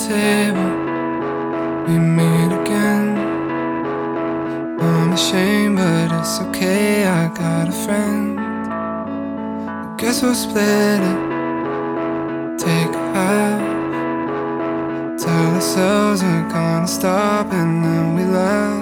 table, we meet again. I'm ashamed, but it's okay, I got a friend. I guess we'll split it, take a half. Tell ourselves we're gonna stop and then we laugh.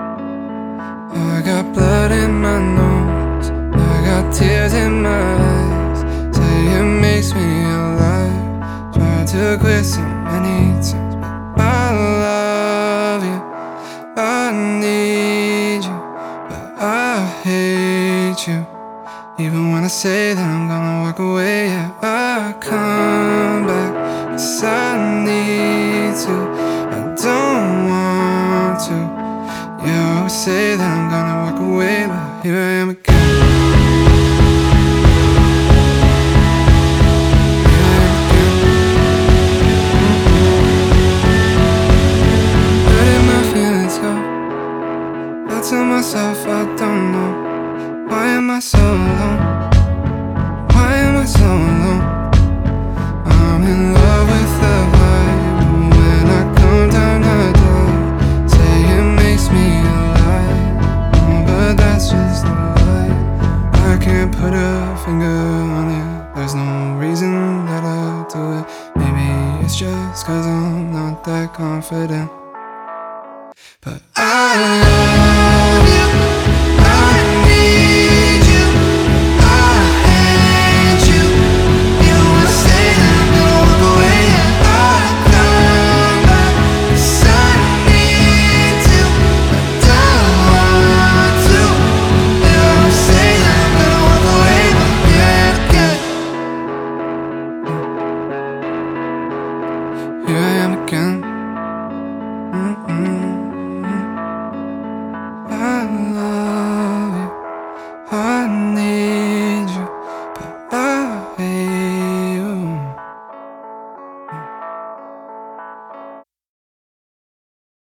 I got blood in my nose, I got tears in my eyes. Say it makes me alive. Tried to quit so many times, but I love you, I need you, but I hate you. Even when I say that I'm gonna walk away, yeah, I come back, 'cause I need to, I don't want to. You always say that I'm gonna walk away, but here I am again. I tell myself I don't know. Why am I so alone? Why am I so alone? I'm in love with